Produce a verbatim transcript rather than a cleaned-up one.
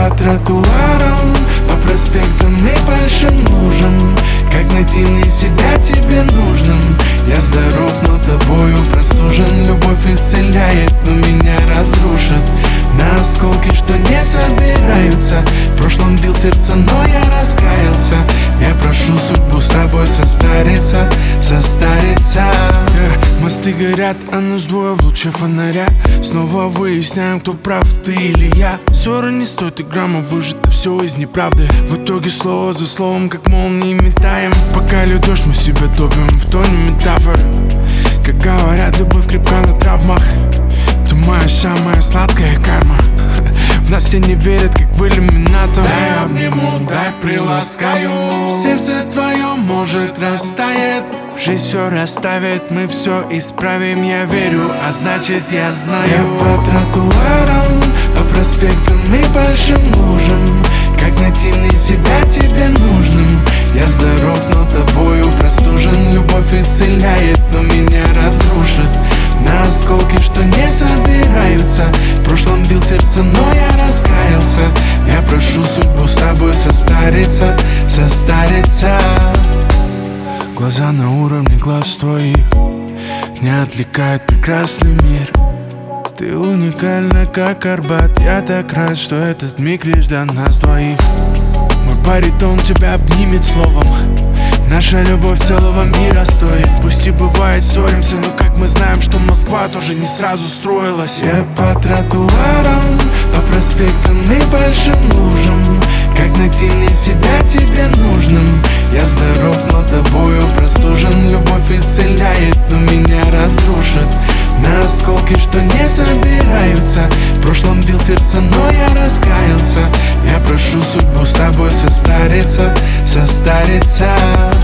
по тротуарам, по проспектам и большим лужам. Как найти мне себя тебе нужным? Я здоров, но тобою простужен. Любовь исцеляет, но меня разрушит на осколки, что не собираются. В прошлом бил сердце, но я раскаялся. Я прошу судьбу с тобой состариться, состариться. yeah. Мосты горят, а нас двое в луче фонаря. Снова выясняем, кто прав, ты или я. Ссора не стоит и грамма, выжито все из неправды. В итоге слово за словом, как молнии метаем. Пока льет дождь, мы себя топим в тоне метафор. Как говорят, любовь крепка на травмах. Ты моя самая сладкая карма. В нас все не верят, как в иллюминатор. Дай обниму, дай приласкаю. Сердце твое, может, растает. Жизнь все расставит, мы все исправим. Я верю, а значит я знаю. Я по тротуарам, по проспектам и большим лужам. Как найти мне себя тебе нужным? Я здоров, но тобою простужен. Любовь исцеляет, но меня разрушит на осколки, что не собираются. В прошлом бил сердце, но я раскаялся. Я прошу судьбу с тобой состариться, состариться. Глаза на уровне глаз твоих не отвлекает прекрасный мир. Ты уникальна, как Арбат. Я так рад, что этот миг лишь для нас двоих. Мой баритон тебя обнимет словом. Наша любовь целого мира стоит. Пусть и бывает ссоримся, но как мы знаем, что Москва тоже не сразу строилась. Я по тротуарам, по проспектам и большим лужам. Как найти мне себя тебе нужным? Я здоров, но тобою простужен. Любовь исцеляет, но меня разрушит на осколки, что не собираются. В прошлом бил сердце, но я раскаялся. Я прошу судьбу с тобой состариться, состариться.